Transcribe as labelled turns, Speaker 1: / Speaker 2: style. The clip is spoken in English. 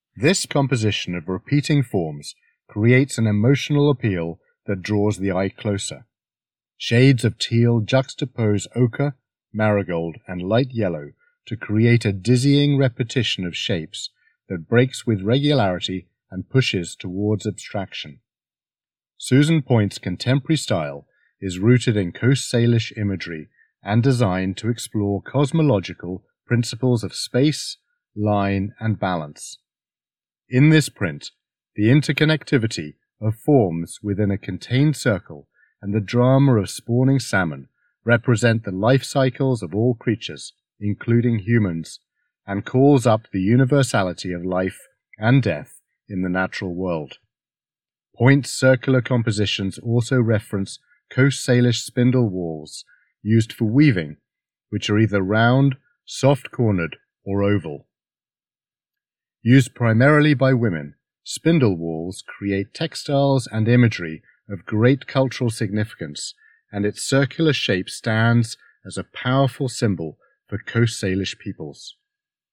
Speaker 1: This composition of repeating forms creates an emotional appeal that draws the eye closer. Shades of teal juxtapose ochre, marigold, and light yellow to create a dizzying repetition of shapes that breaks with regularity and pushes towards abstraction. Susan Point's contemporary style is rooted in Coast Salish imagery and designed to explore cosmological principles of space, line, and balance. In this print, the interconnectivity of forms within a contained circle and the drama of spawning salmon represent the life cycles of all creatures, including humans, and calls up the universality of life and death in the natural world. Point's circular compositions also reference Coast Salish spindle whorls used for weaving, which are either round, soft-cornered, or oval. Used primarily by women, spindle whorls create textiles and imagery of great cultural significance, and its circular shape stands as a powerful symbol for Coast Salish peoples.